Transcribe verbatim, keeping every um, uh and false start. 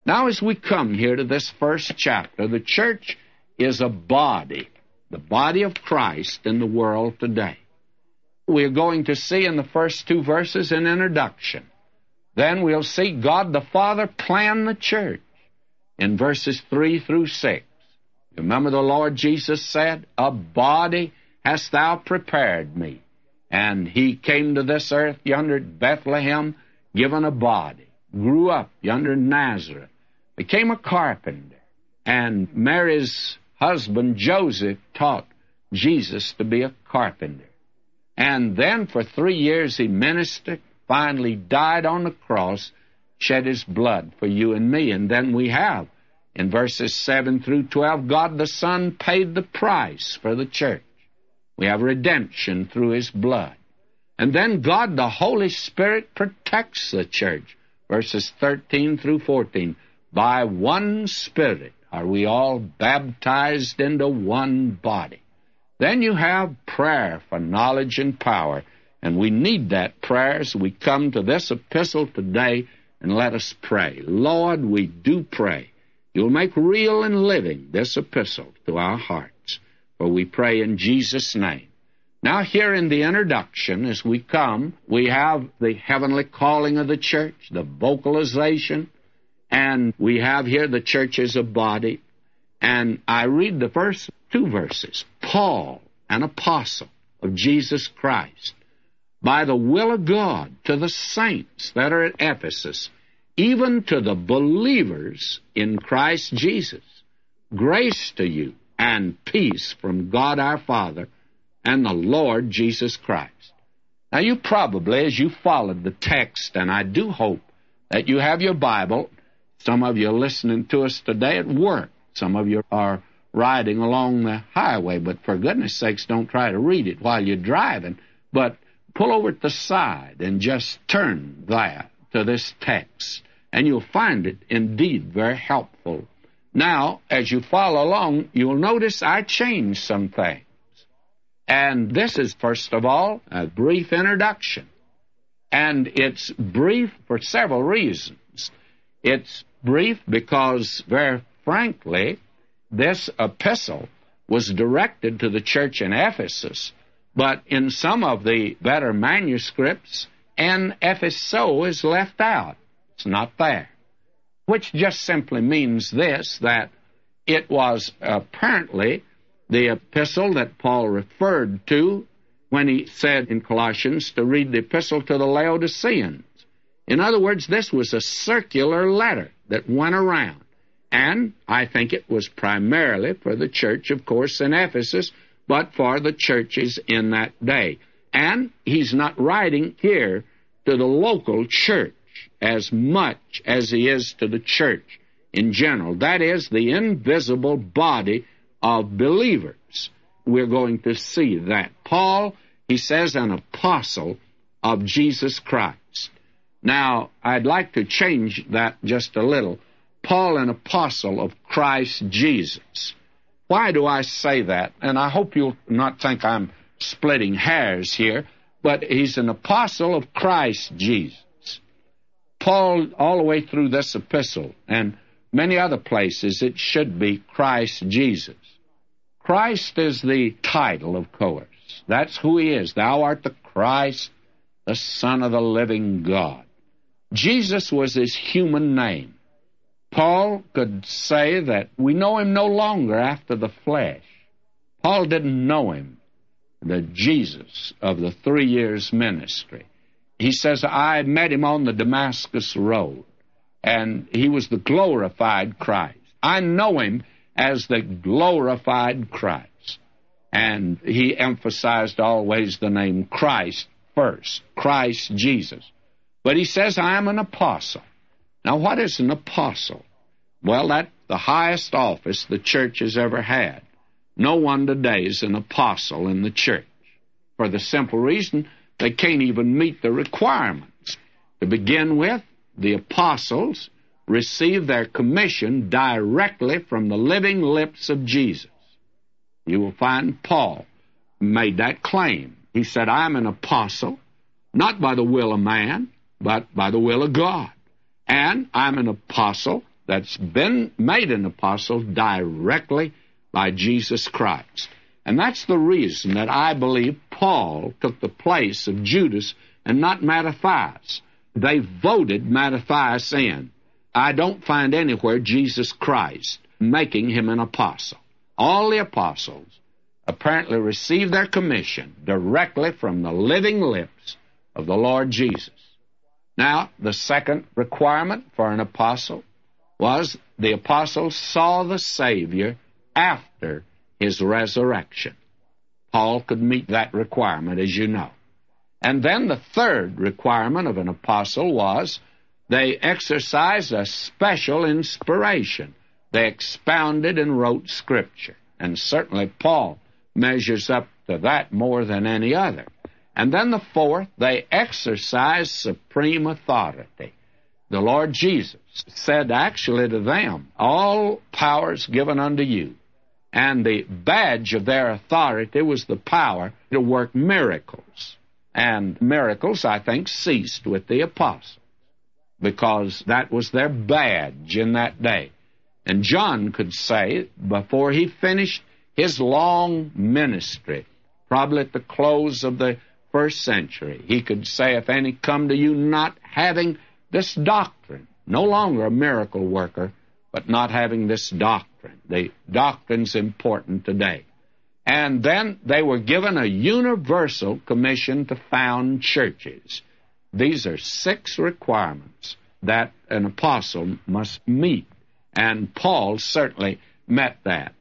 Now, as we come here to this first chapter, the church is a body, the body of Christ in the world today. We're going to see in the first two verses an introduction. Then we'll see God the Father plan the church in verses three through six. Remember the Lord Jesus said, "A body hast thou prepared me." And he came to this earth yonder at Bethlehem, given a body, grew up yonder in Nazareth, became a carpenter, and Mary's husband Joseph taught Jesus to be a carpenter. And then for three years he ministered, finally died on the cross, shed his blood for you and me. And then we have, in verses seven through twelve, God the Son paid the price for the church. We have redemption through his blood. And then God the Holy Spirit protects the church. Verses thirteen through fourteen. By one Spirit are we all baptized into one body. Then you have prayer for knowledge and power. And we need that prayer as we come to this epistle today, and let us pray. Lord, we do pray you'll make real and living this epistle to our hearts. For we pray in Jesus' name. Now here in the introduction, as we come, we have the heavenly calling of the church, the vocalization, and we have here the church as a body. And I read the first two verses. Paul, an apostle of Jesus Christ, by the will of God, to the saints that are at Ephesus, even to the believers in Christ Jesus, grace to you and peace from God our Father and the Lord Jesus Christ. Now you probably, as you followed the text, and I do hope that you have your Bible, some of you are listening to us today at work, some of you are riding along the highway, but for goodness sakes, don't try to read it while you're driving, but pull over to the side and just turn there to this text, and you'll find it indeed very helpful. Now, as you follow along, you'll notice I changed some things. And this is, first of all, a brief introduction. And it's brief for several reasons. It's brief because, very frankly, this epistle was directed to the church in Ephesus, but in some of the better manuscripts, N Epheso is left out. It's not there, which just simply means this, that it was apparently the epistle that Paul referred to when he said in Colossians to read the epistle to the Laodiceans. In other words, this was a circular letter that went around, and I think it was primarily for the church, of course, in Ephesus, but for the churches in that day. And he's not writing here to the local church as much as he is to the church in general. That is, the invisible body of believers. We're going to see that. Paul, he says, an apostle of Jesus Christ. Now, I'd like to change that just a little. Paul, an apostle of Christ Jesus. Why do I say that? And I hope you'll not think I'm splitting hairs here, but he's an apostle of Christ Jesus. Paul, all the way through this epistle, and many other places, it should be Christ Jesus. Christ is the title, of course. That's who he is. Thou art the Christ, the Son of the living God. Jesus was his human name. Paul could say that we know him no longer after the flesh. Paul didn't know him, the Jesus of the three years ministry. He says, I met him on the Damascus road, and he was the glorified Christ. I know him as the glorified Christ. And he emphasized always the name Christ first, Christ Jesus. But he says, I am an apostle. Now, what is an apostle? Well, that's the highest office the church has ever had. No one today is an apostle in the church, for the simple reason they can't even meet the requirements. To begin with, the apostles receive their commission directly from the living lips of Jesus. You will find Paul made that claim. He said, I'm an apostle, not by the will of man, but by the will of God. And I'm an apostle that's been made an apostle directly by Jesus Christ. And that's the reason that I believe Paul took the place of Judas and not Mattathias. They voted Mattathias in. I don't find anywhere Jesus Christ making him an apostle. All the apostles apparently received their commission directly from the living lips of the Lord Jesus. Now, the second requirement for an apostle was the apostle saw the Savior after his resurrection. Paul could meet that requirement, as you know. And then the third requirement of an apostle was they exercised a special inspiration. They expounded and wrote Scripture. And certainly Paul measures up to that more than any other. And then the fourth, they exercised supreme authority. The Lord Jesus said actually to them, all power is given unto you. And the badge of their authority was the power to work miracles. And miracles, I think, ceased with the apostles, because that was their badge in that day. And John could say, before he finished his long ministry, probably at the close of the first century, he could say, if any come to you not having this doctrine, no longer a miracle worker, but not having this doctrine. The doctrine's important today. And then they were given a universal commission to found churches. These are six requirements that an apostle must meet, and Paul certainly met that.